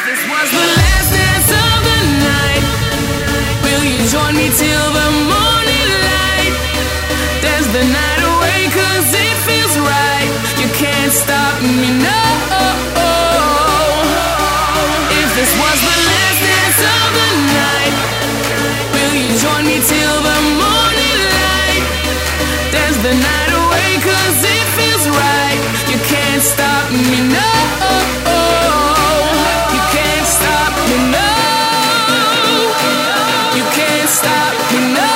this was the last dance of the night, will you join me till the morning light? Dance the night away 'cause it feels right. You can't stop me, no. If this was the last dance of the night, will you join me till the morning light? Dance the night away 'cause it feels right. You can't stop me, no. You can't stop me, no. You can't stop me, no.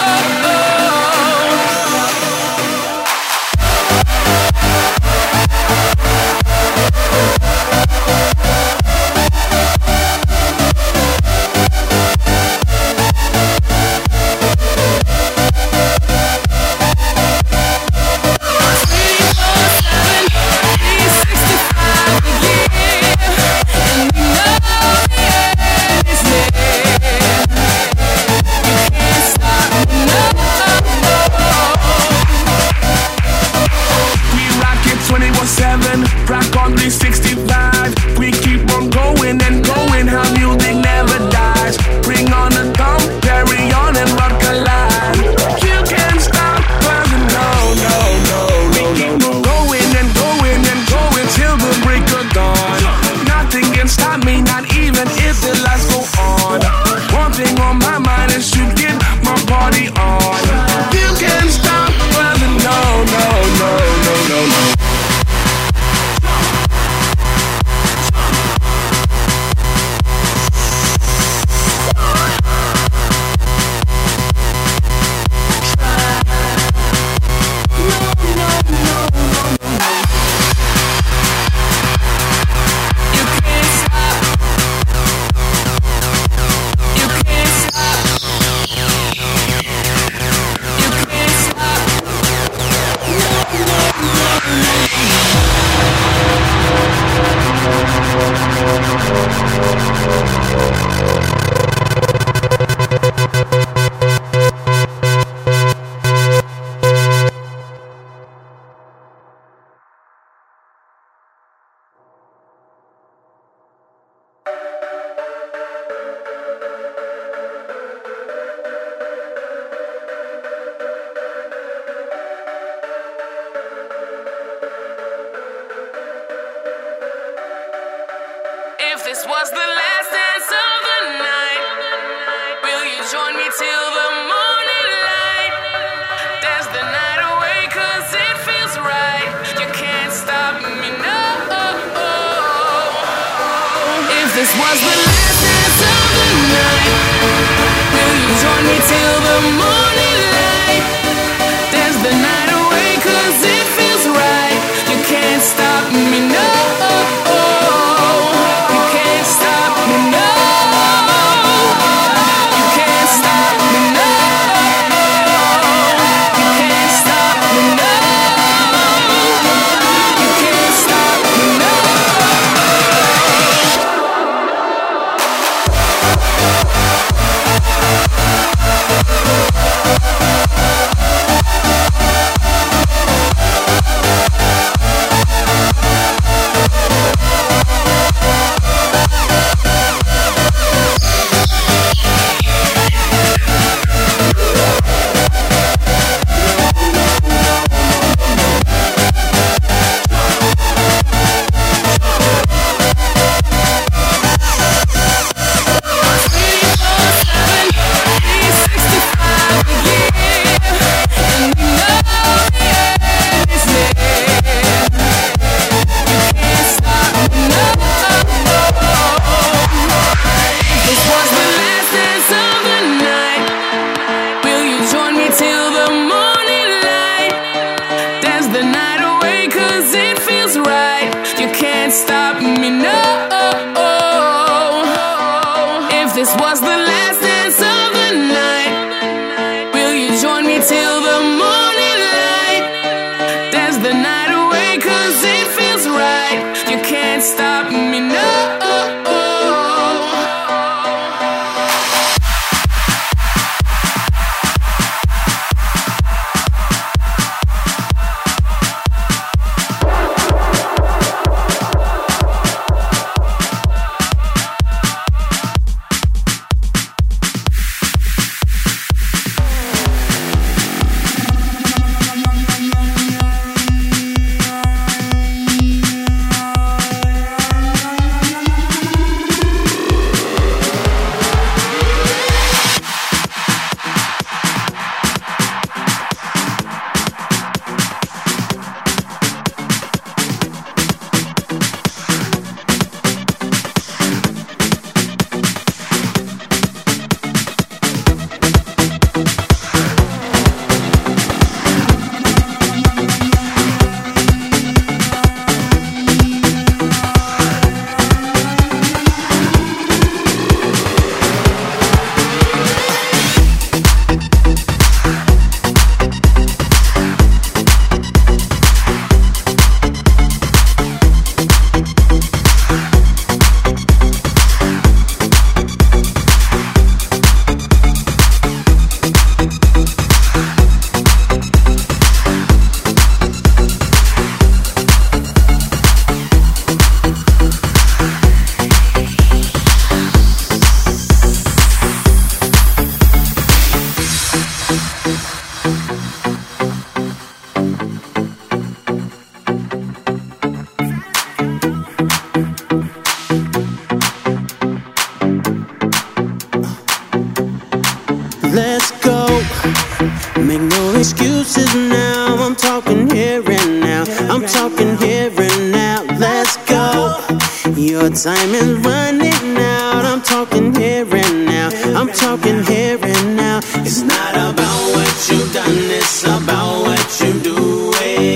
Rock on 365. We keep on going and going. How music never dies. Bring on the thumb, carry on and rock alive. You can't stop, but no. We keep on going and going and going till the break of dawn. Nothing can stop me, not even if the lights go on. One thing on my mind is to get my party on. You can't stop, but no. If this was the last dance of the night, will you join me till the morning light? Dance the night away 'cause it feels right. You can't stop me, no. If this was the last dance of the night, will you join me till the morning light? Dance the night away 'cause it feels right. You can't stop me, no. This was the last dance of the night. Will you join me till the morning light? Dance the night away 'cause it feels right. You can't stop me, no. time is running out. I'm talking here and now. I'm talking here and now. It's not about what you've done, it's about what you do.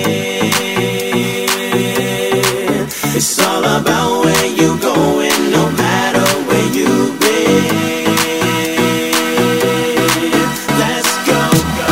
It's all about where you going, no matter where you've been. Let's go.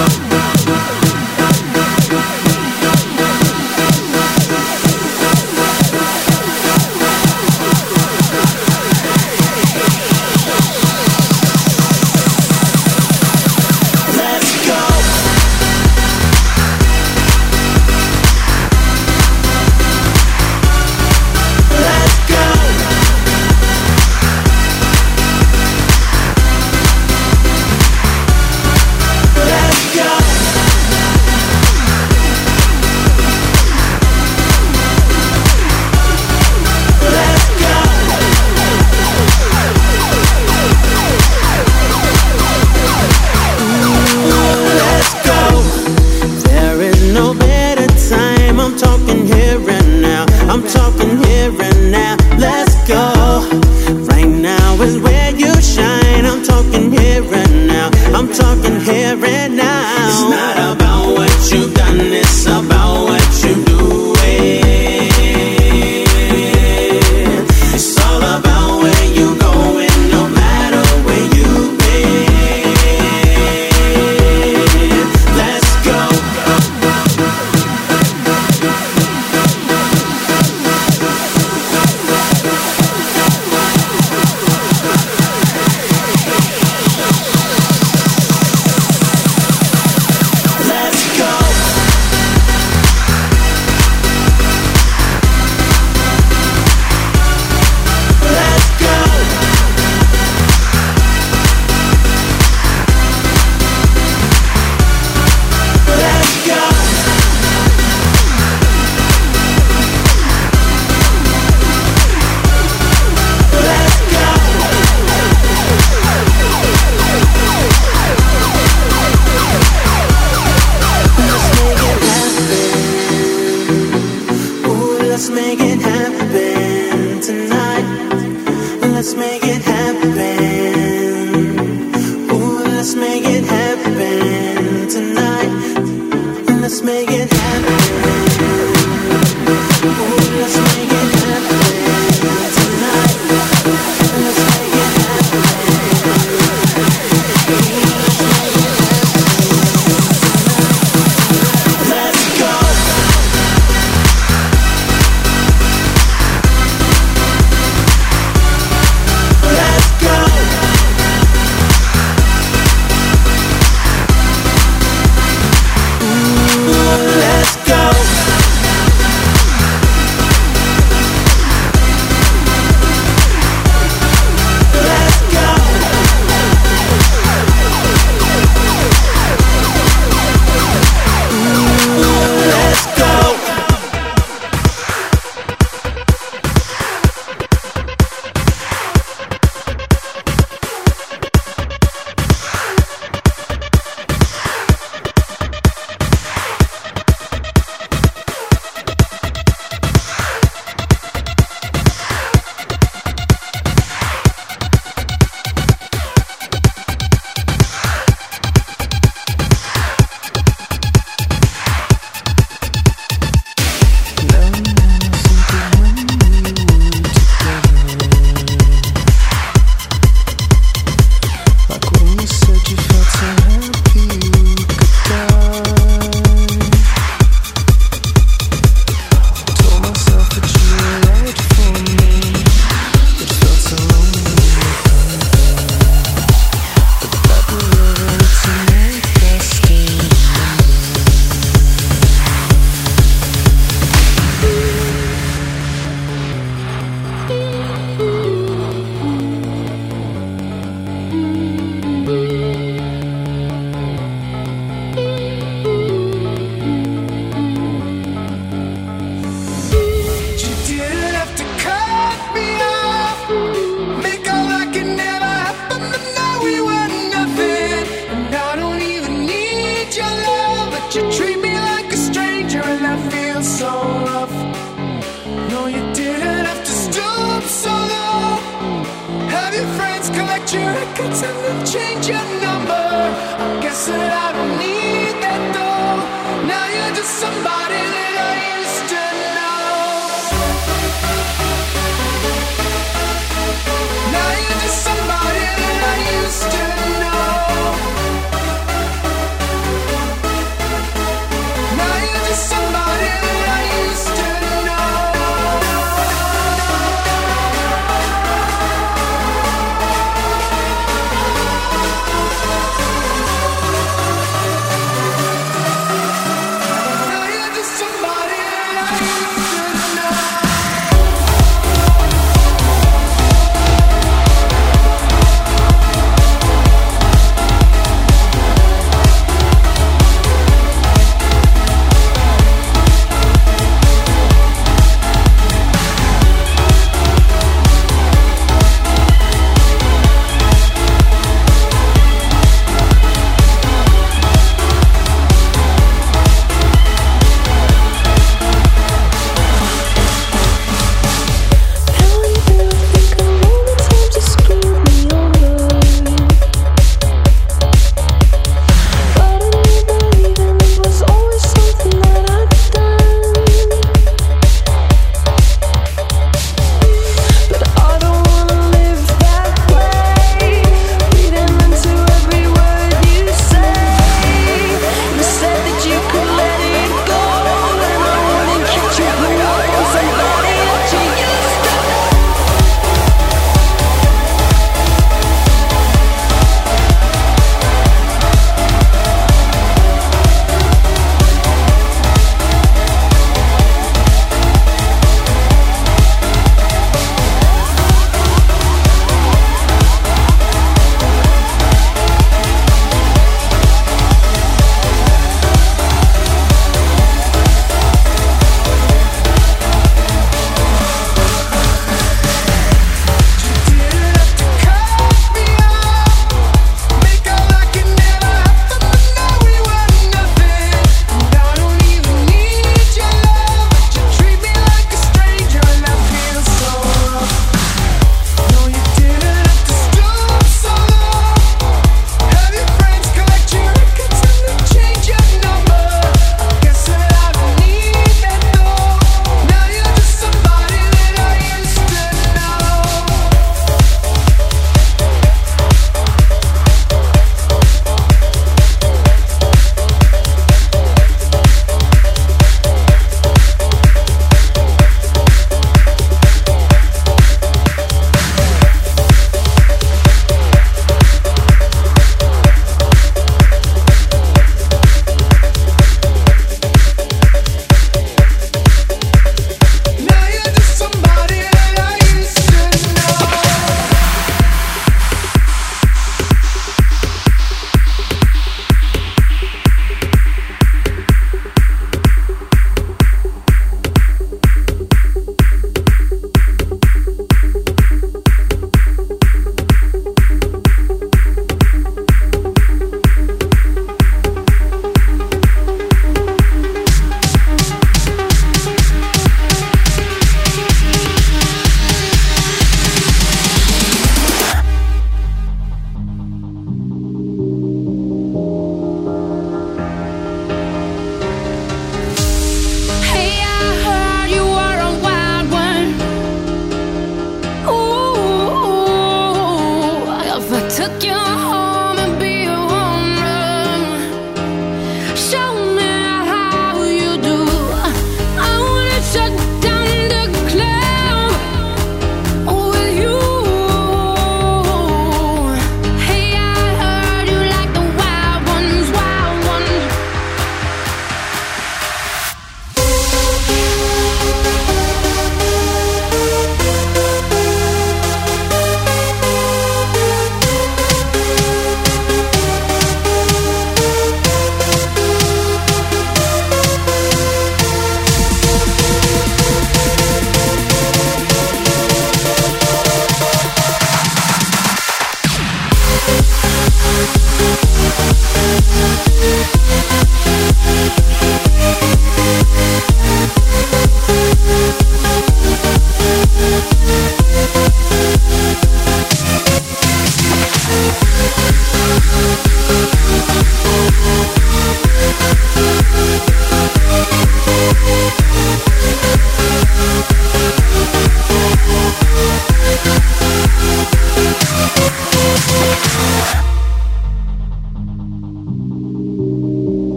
I'm talking here and now, let's go. Right now is where you shine. I'm talking here and now, I'm talking here and now. It's not about what you've done, it's about what you do. It's all about where you going, no matter where you've been. Let's go. Let's make it happen tonight. Let's make it happen. Ooh, let's make it happen tonight. Let's make it happen. Ooh, let's make it happen tonight. Let's make it happen. Let's go. Let's go. collect your records and then change your number. I guess that I don't need that though. Now you're just somebody that I used to know. Now you're just somebody that I used to know. Now you're just somebody that I used to know.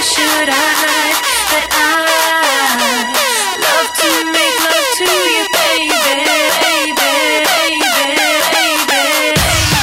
should I hide that I love to make love to you, baby, baby, baby, baby, baby,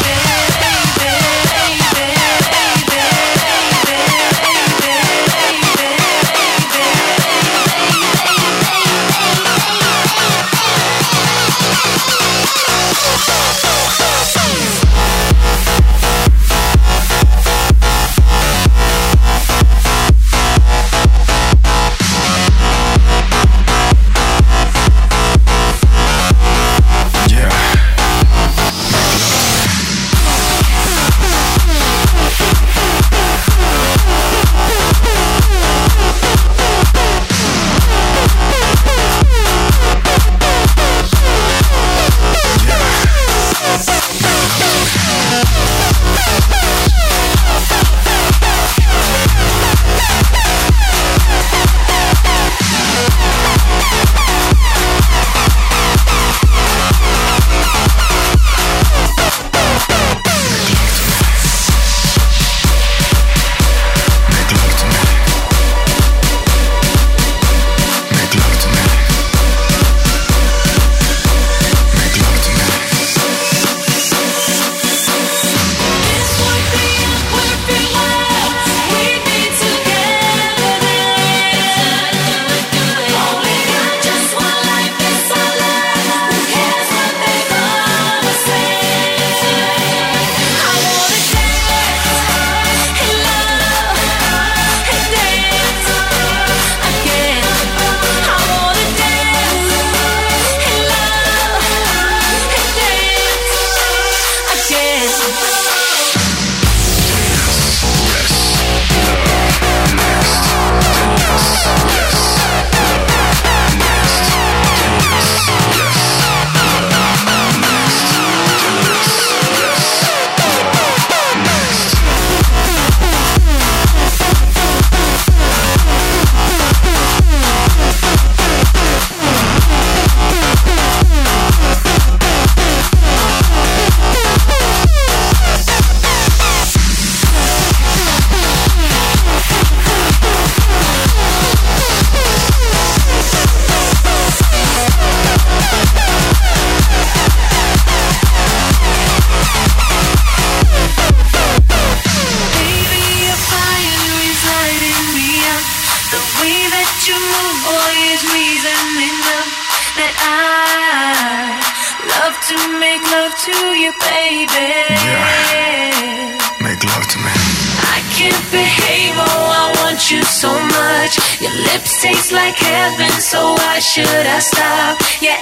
should I stop? Yeah,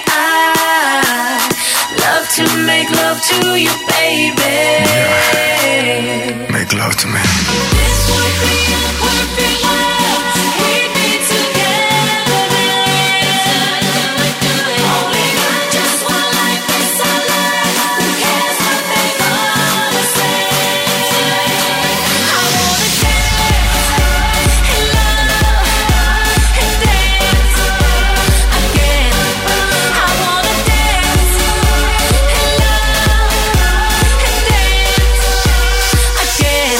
I love to make love to you, baby. Yeah. Make love to me. This would be a perfect world. We'd be together then. Only got just one life, it's our life. Who cares what they gonna say? I wanna dance and love and dance again. I wanna dance and love and dance again.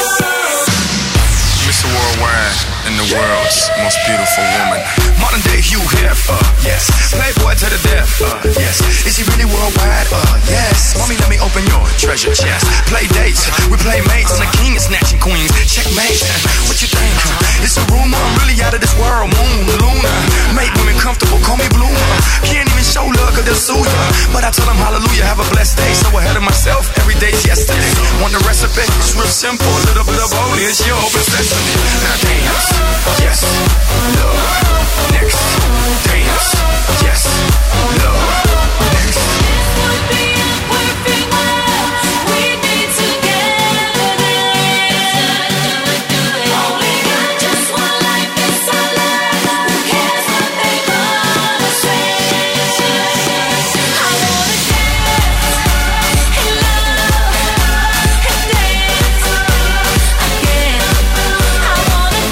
Mr. Worldwide and the world's most beautiful woman. Modern day Hugh Hefner, yes. Playboy to the death, yes. Is he really worldwide? Yes. Mommy, let me open your treasure chest. Play dates, we play mates. I'm the king of snatching queens. Checkmate. What you think? It's a rumor. I'm really out of this world. Moon, Luna. Make women comfortable. Call me Bloomer. Can't even show love 'cause they'll sue you. But I tell them hallelujah. Have a blessed day. So ahead of myself. Every day's yesterday. Want the recipe? It's real simple. A little bit of olive. It's your open sesame. Now dance. Yes. Love. Next. Dance. Yes. Love. Next. This would be a perfect world. We'd be together then. Only got just one life, it's our life. Who cares what they gonna say? I wanna dance and love and dance again. I wanna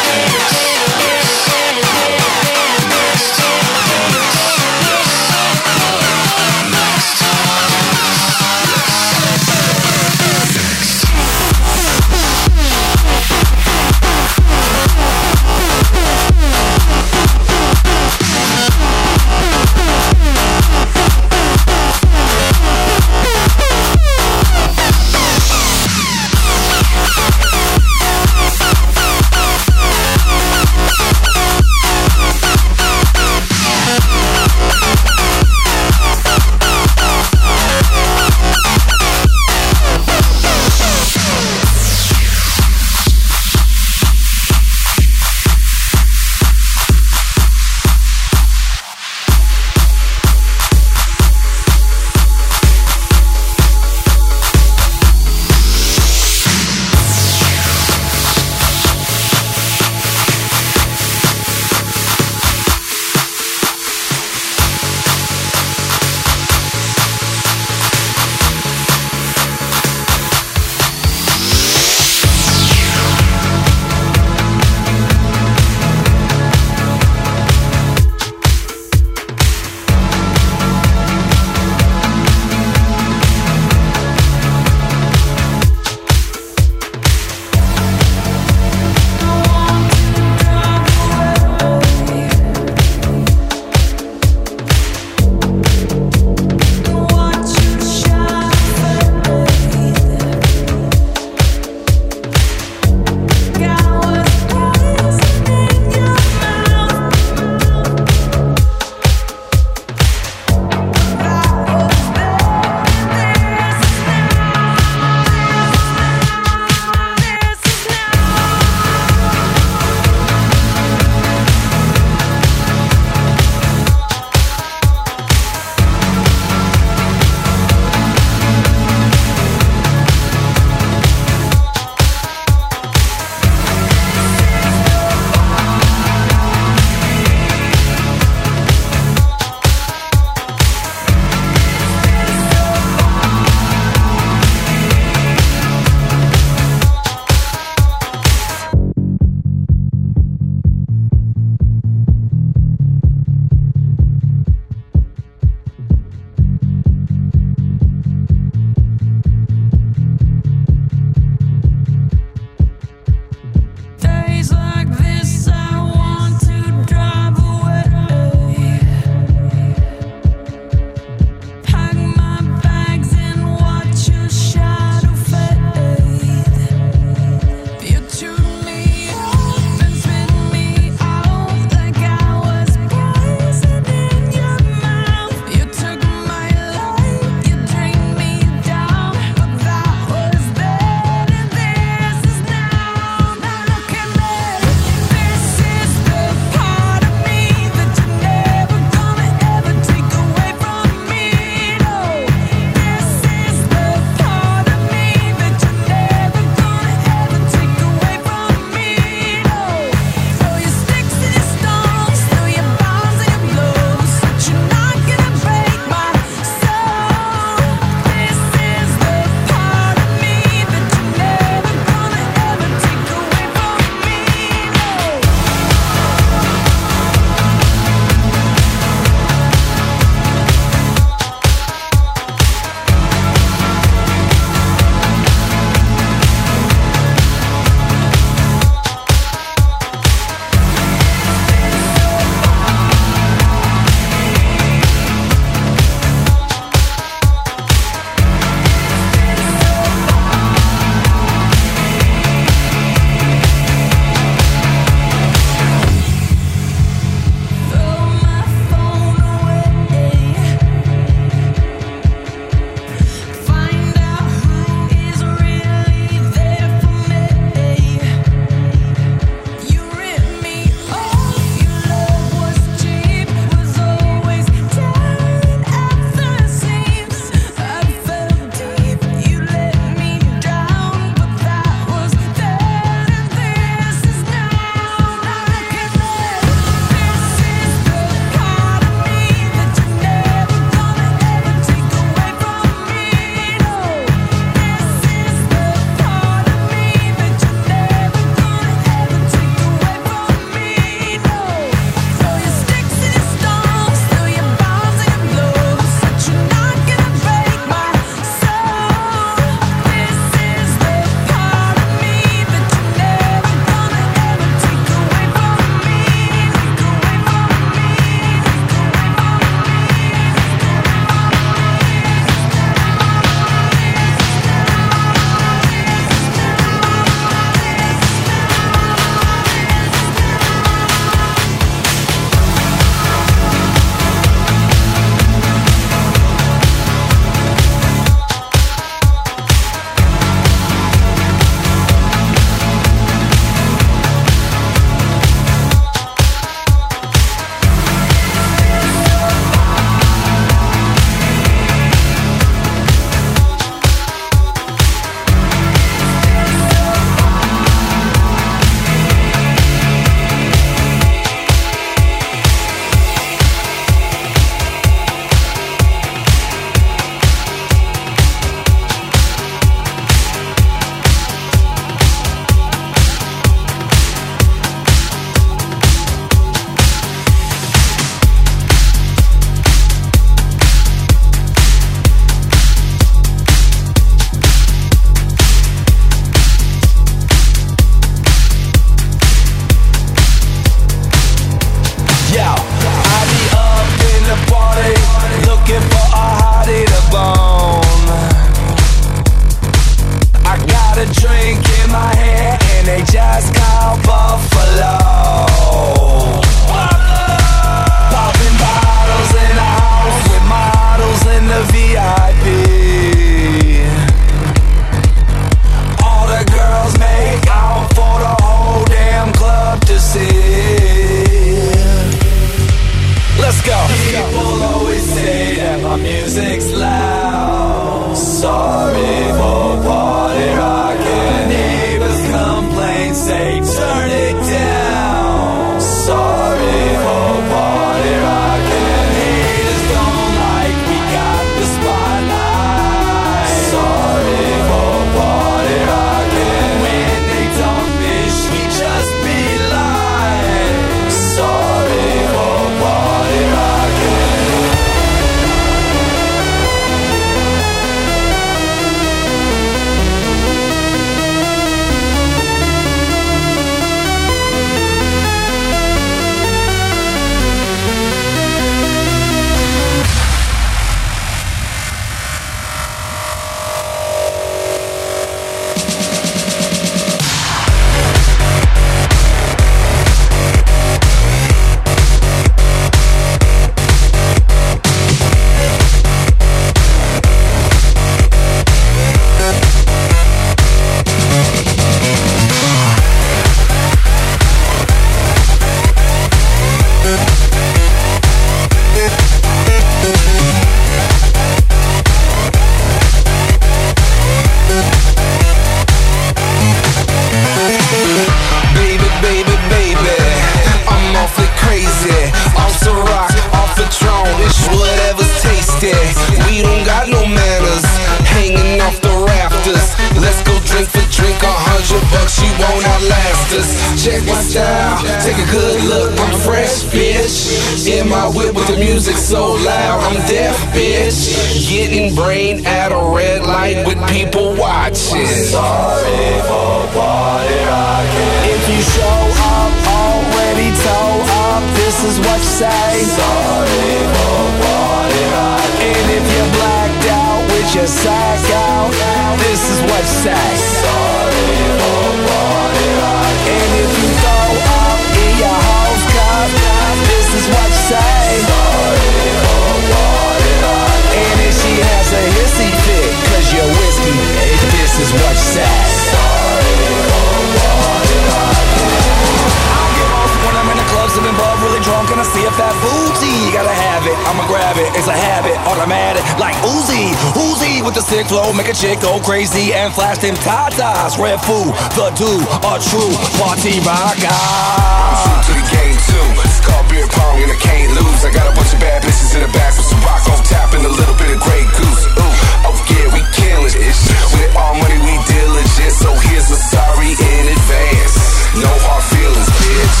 check my style. Take a good look, I'm fresh, bitch. In my whip with the music so loud, I'm deaf, bitch. Getting brain at a red light with people watching. Sorry for what I can. If you show up already toe up, this is what you say. Sorry for what I can. And if you're blacked out with your sack out, this is what you say. Sorry for what I can. And if you throw up in your hoes cup, this is what you say. Sorry for what I can. And if she has a hissy fit, cause you're whiskey, this is what you say. Sorry for what I can. I get off when I'm in the club, sipping bub, really drunk, and I see a fat booty. Gotta have it, I'ma grab it, it's a habit, automatic, like Uzi. Uzi with the sick flow, make a chick go crazy and flash them tatas. Red food, the dude, a true party rocker. I'm true to the game too. It's called beer pong and I can't lose. I got a bunch of bad bitches in the back with some rock on tap and a little bit of Grey Goose. Ooh, oh yeah, we killing it. With all money we diligent, so here's a sorry in advance. No hard feelings, bitch.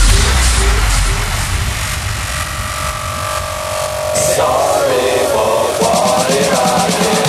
Sorry for what I can.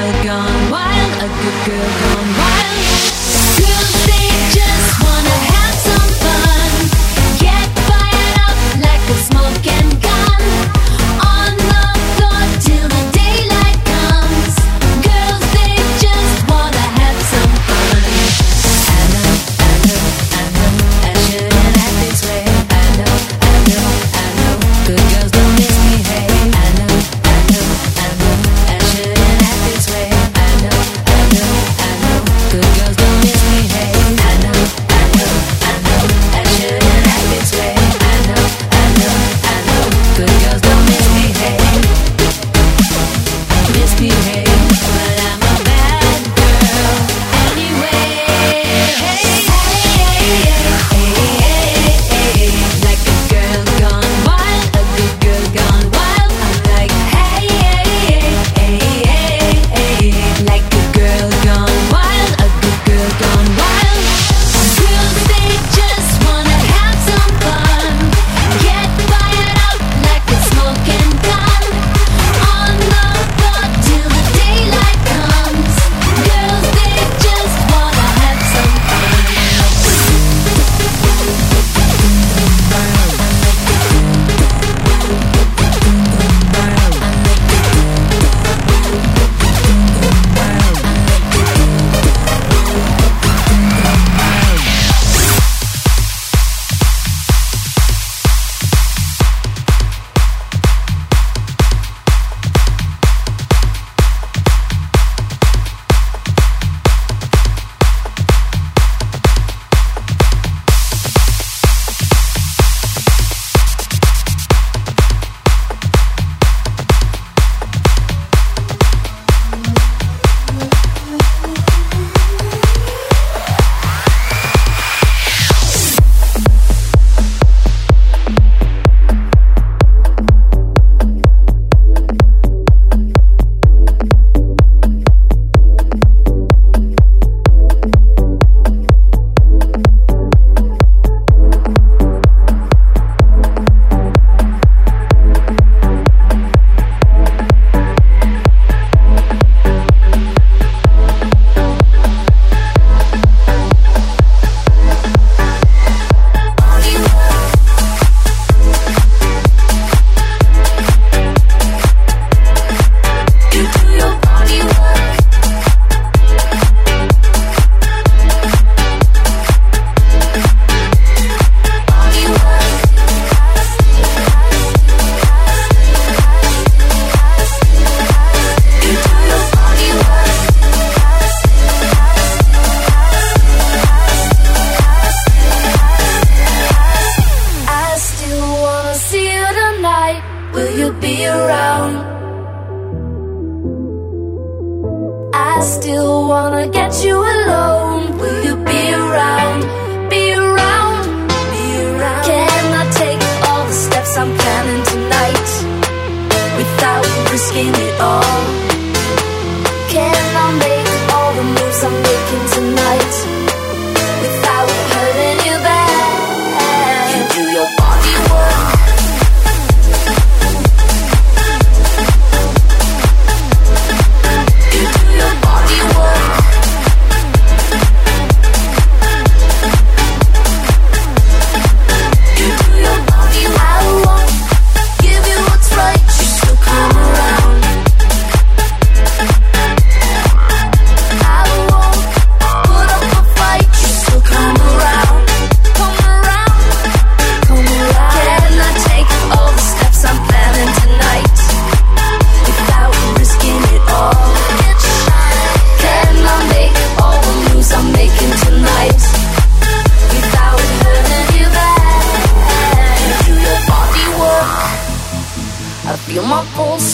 Like a girl gone wild. Girls, they just wanna have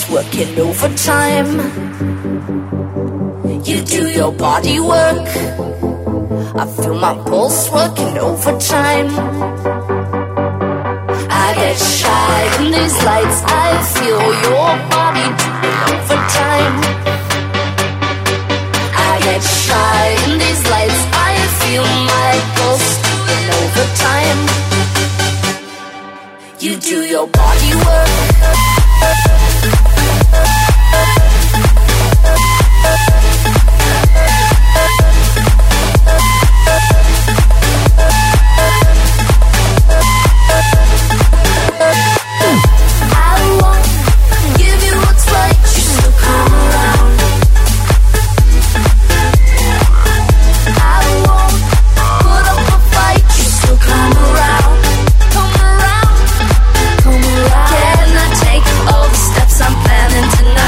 working overtime. You do your body work. I feel my pulse working overtime. I get shy in these lights. I feel your body doing overtime. I get shy in these lights. I feel my pulse doing overtime. You do your body work. Tonight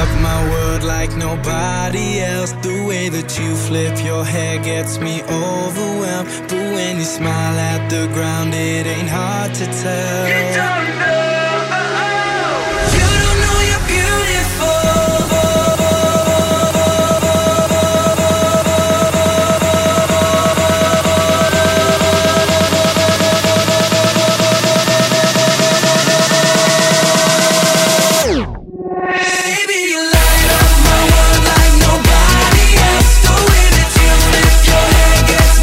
rock my world like nobody else. The way that you flip your hair gets me overwhelmed. But when you smile at the ground, it ain't hard to tell. You don't know.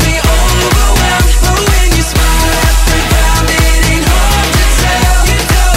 You don't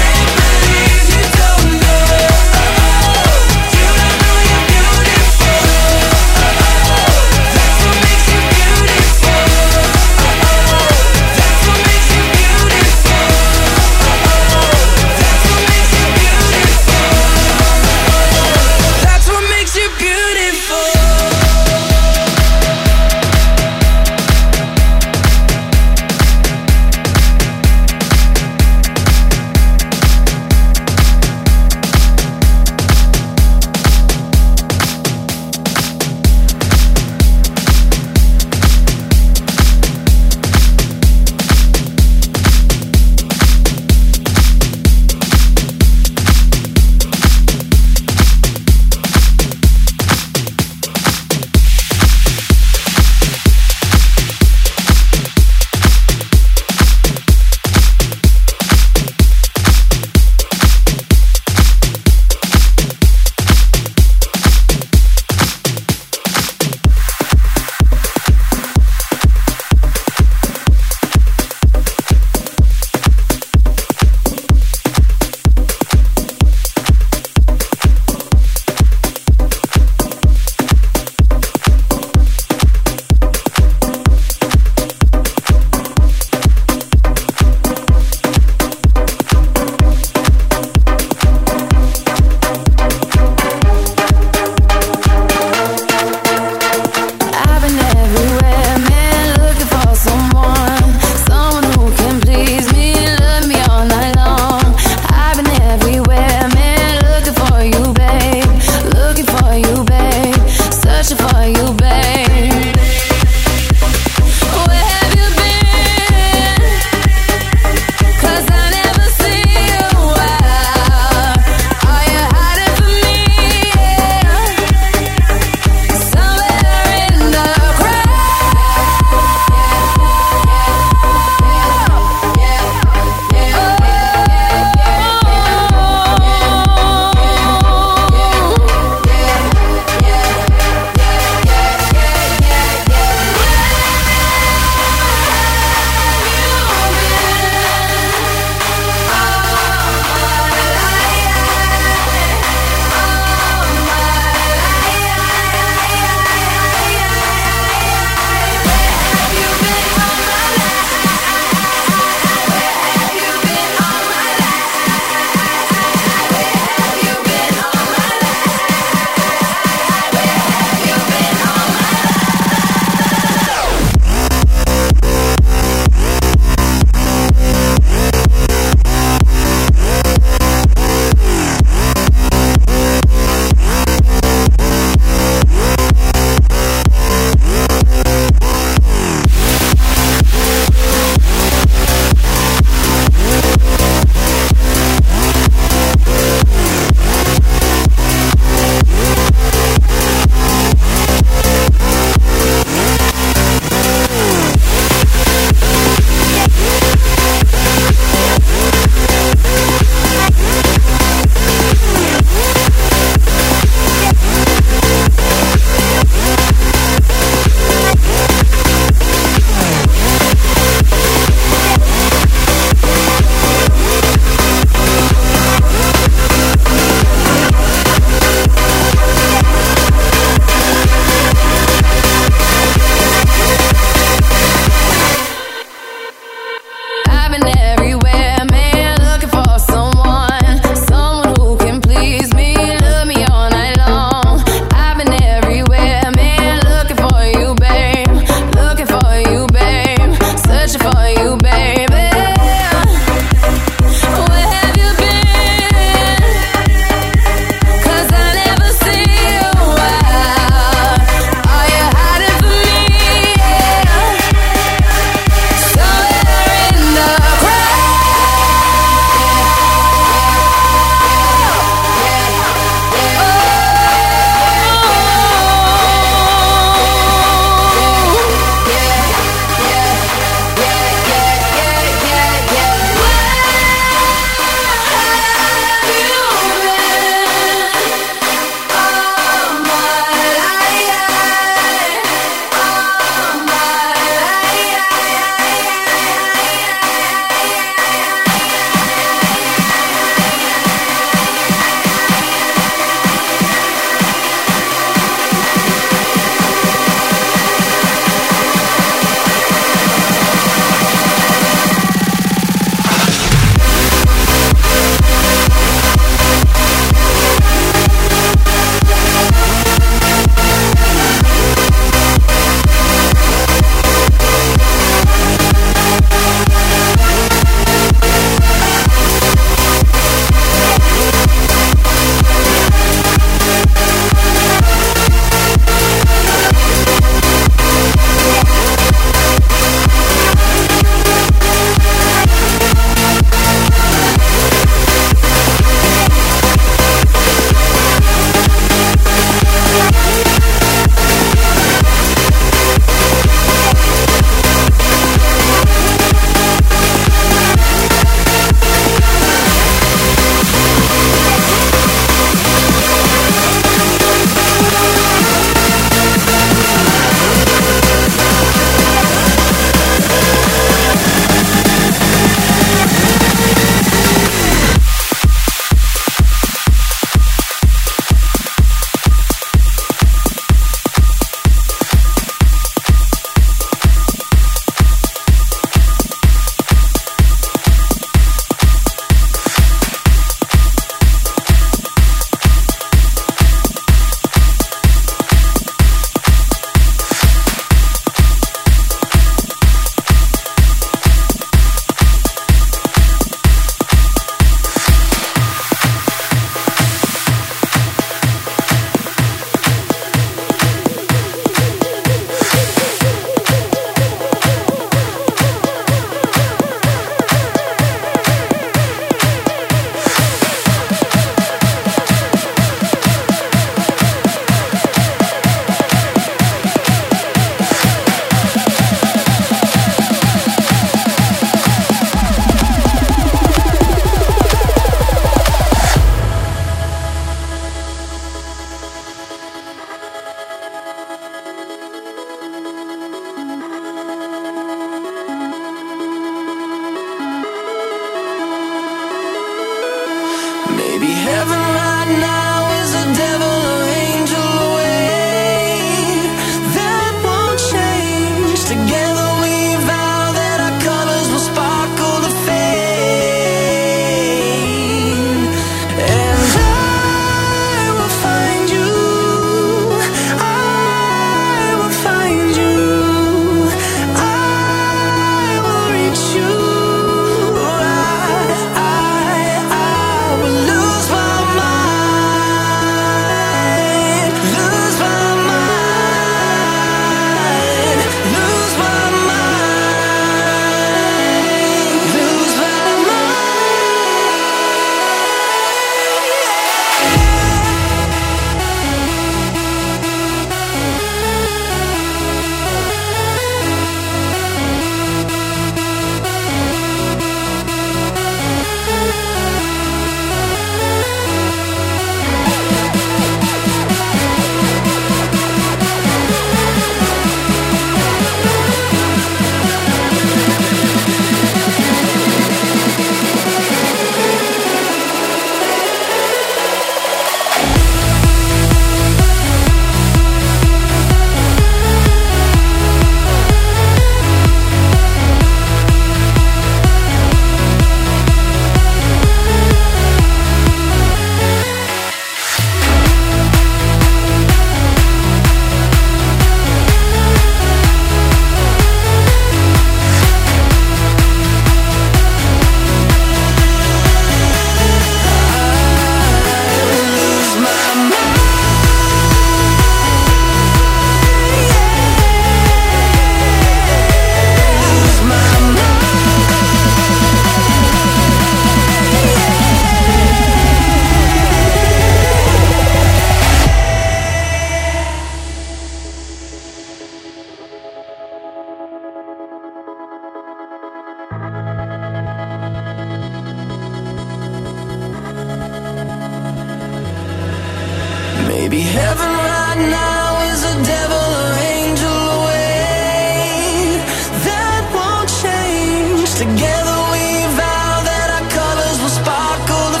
right now is a devil or angel away. That won't change. Together we vow that our colors will sparkle the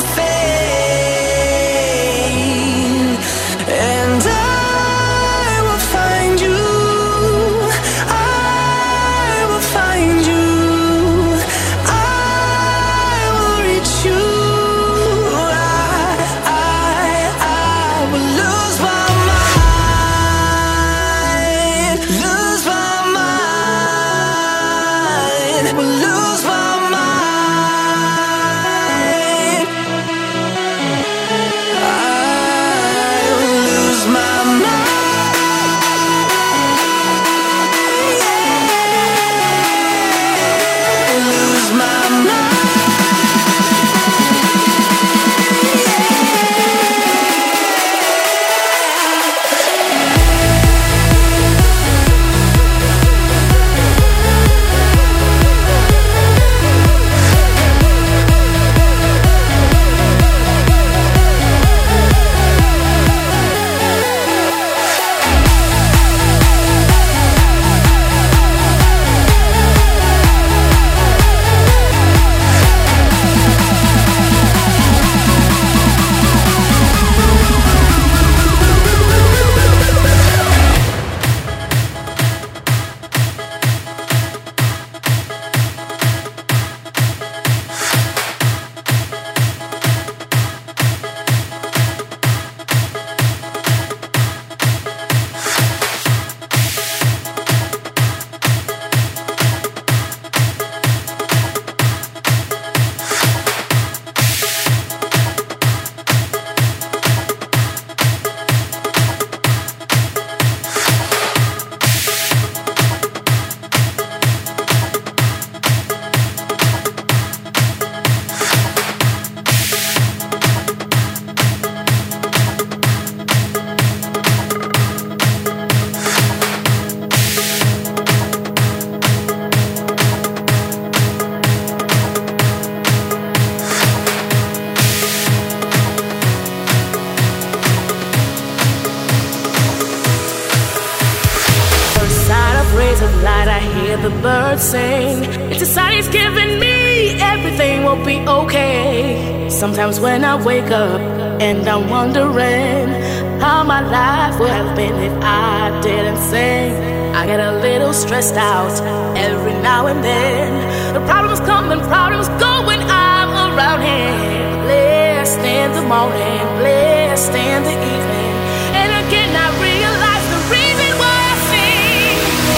fade. And I will find you. I will find you. I will reach you. I will lose my mind. Lose my mind. Will lose my mind. I will lose my mind. Lose my mind. Rays of light, I hear the birds sing. It's a sign he's giving me. Everything will be okay. Sometimes when I wake up and I'm wondering how my life would have been if I didn't sing, I get a little stressed out every now and then. The problems come and problems go when I'm around him. Blessed in the morning, blessed in the evening, and again I realize the reason why I sing.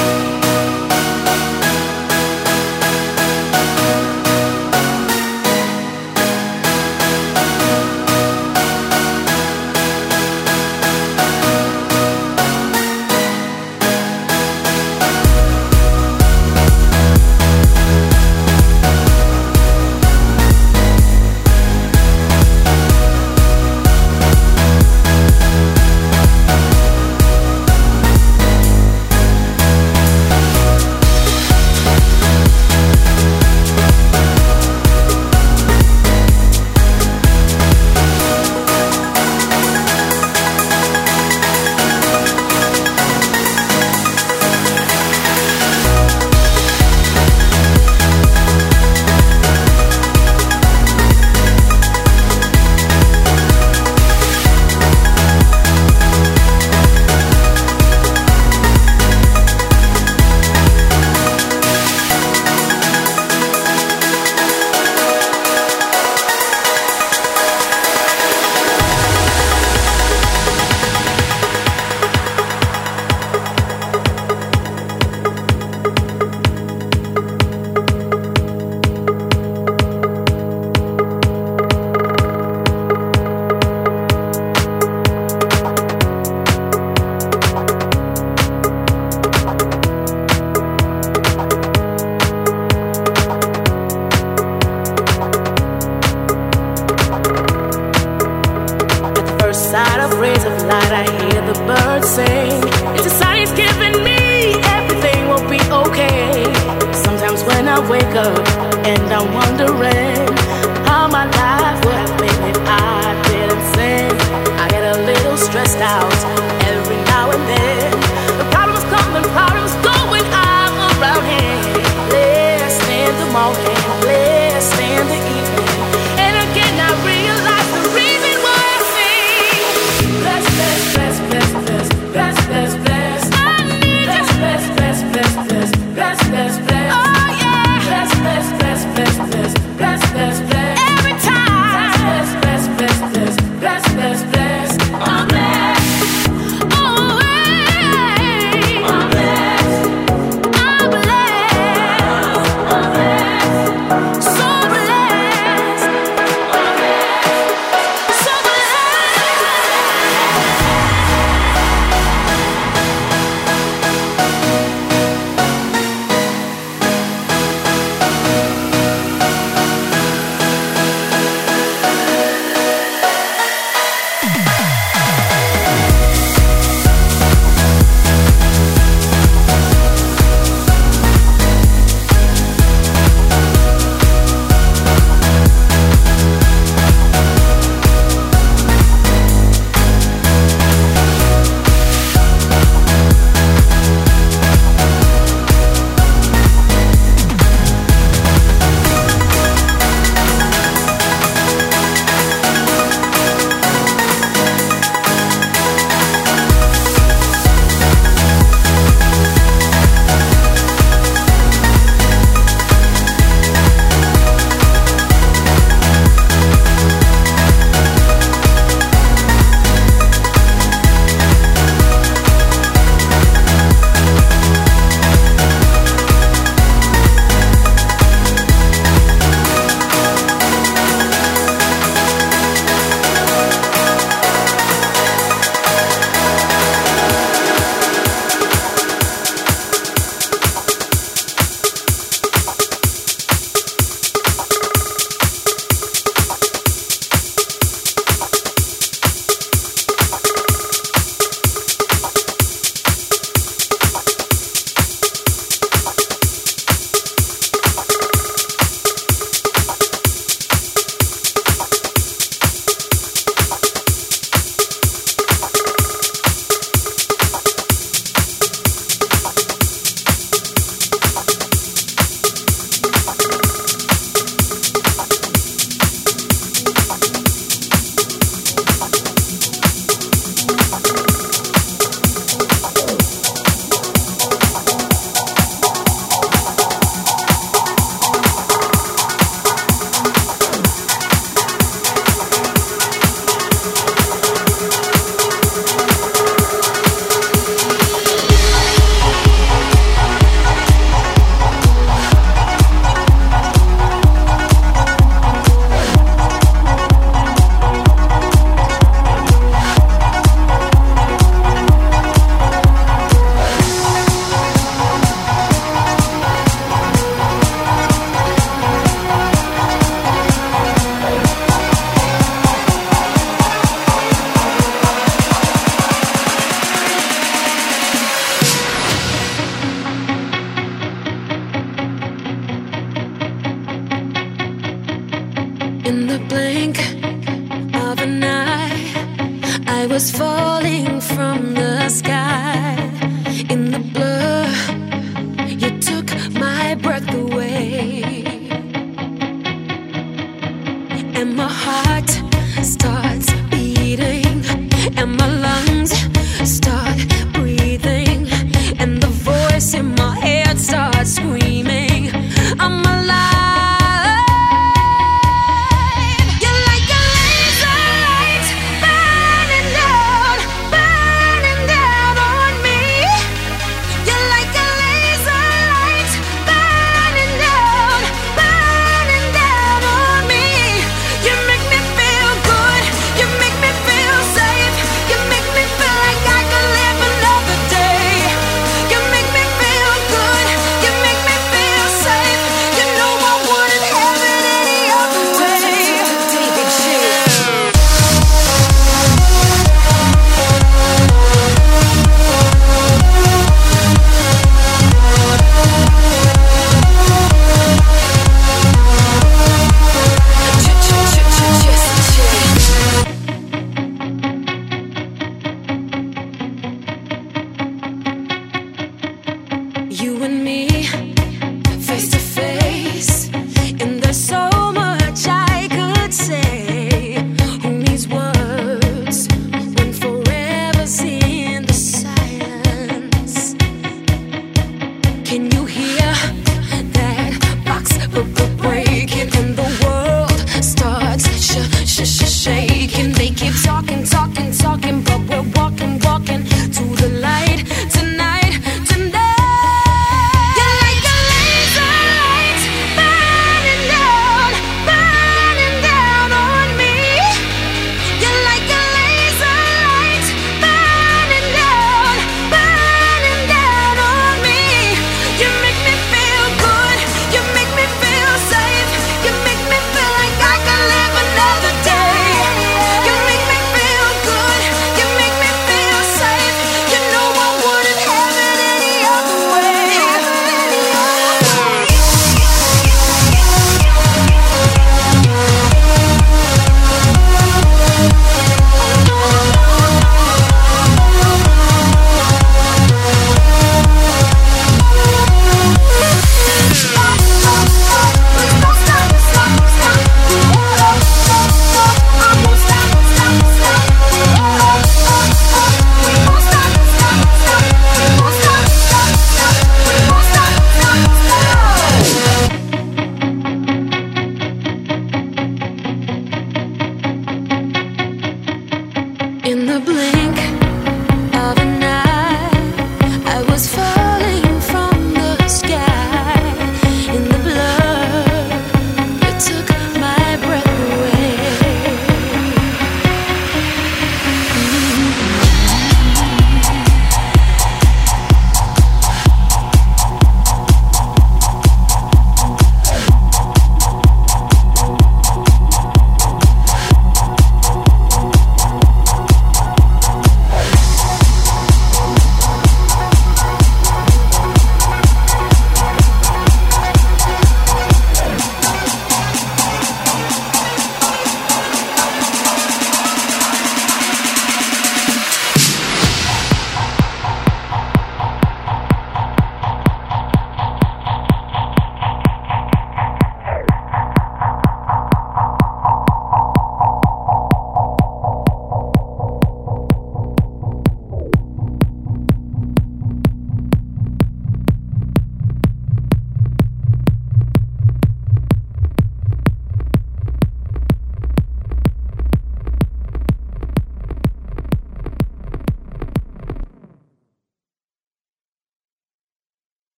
Rays of light, I hear the birds sing. It's a sign he's giving me. Everything will be okay. Sometimes when I wake up and I'm wondering